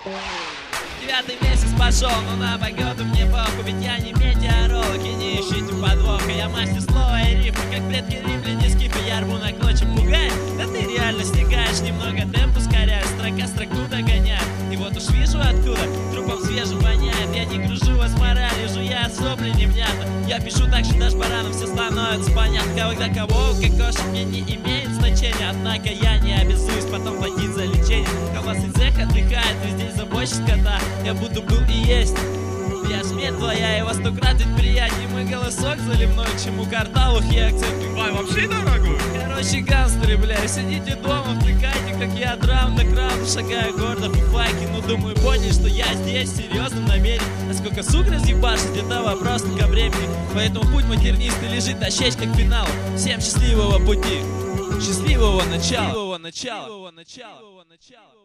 Девятый месяц пошел, но на погоду мне похуй, ведь я не метеоролог и не ищите подвоха. Я мастер слова и рифма, как предки римляне скифы. Я рву на клочья, пугает, да ты реально стигаешь. Немного темп ускоряешь, строка строку догоняет. И вот уж вижу откуда трупом свежим воняет. Я не гружу вас моралью, жуя сопли невнятно. Я пишу так, что даже баранам все становится понятно. Когда кого, как кошек мне не имеет значения. Однако я не обязуюсь потом платить за лечение. Колбасный цех отдыхает, и здесь забойщик скота. Я буду был и есть. Я смерть твоя, и во 100 крат ведь приятнее. Мой голосок заливной, чему картавых я акцент. Ай, вообще дорогой. Короче, гангстеры, бля, сидите дома, втыкайте, как я драм на крам, шагаю гордо по факе. Ну, думаю, поняли, что я здесь в серьезном намерении. А сколько сук разъебашит, это вопрос только времени. Поэтому путь матернистый лежит ощечь как финал. Всем счастливого пути, счастливого начала.